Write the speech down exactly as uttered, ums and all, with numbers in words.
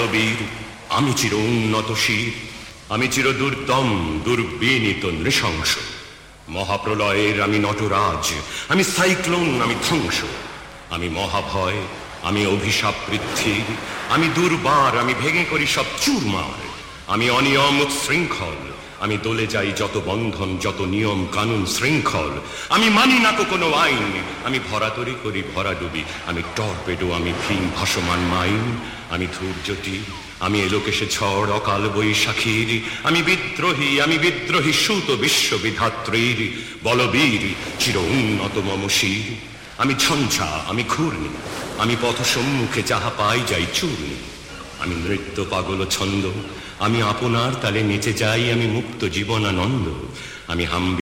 বীর আমি চির উন্নত শির, আমি চির দুর্দম দুর্বিনীত নৃশংস। মহাপ্রলয়ের আমি নটরাজ, আমি সাইক্লোন, আমি ধ্বংস। আমি মহাভয়, আমি অভিশাপ পৃথ্বীর, আমি দুর্বার, আমি ভেঙে করি সব চুরমার। আমি অনিয়ম উচ্ছৃঙ্খল, আমি দলে যাই যত বন্ধন, যত নিয়ম কানুন শৃঙ্খল। আমি মানি না তো কোনো আইন, আমি ভরাতরি করি ভরাডুবি, আমি টর্পেডো, আমি ভীম ভাসমান মাইন। আমি ধূর্যটি, আমি এলোকেশে ঝড় অকাল বৈশাখীর, আমি বিদ্রোহী, আমি বিদ্রোহী সুত বিশ্ববিধাত্রীর। বলবীর চির উন্নত মম শির, আমি ঝঞ্ঝা, আমি ঘূর্ণি, আমি পথ সম্মুখে যাহা পাই যাই চূর্ণি। আমি নৃত্য পাগল ছন্দ, আমি আপনার তালে নেচে যাই, আমি মুক্ত জীবনানন্দ। আমি হাম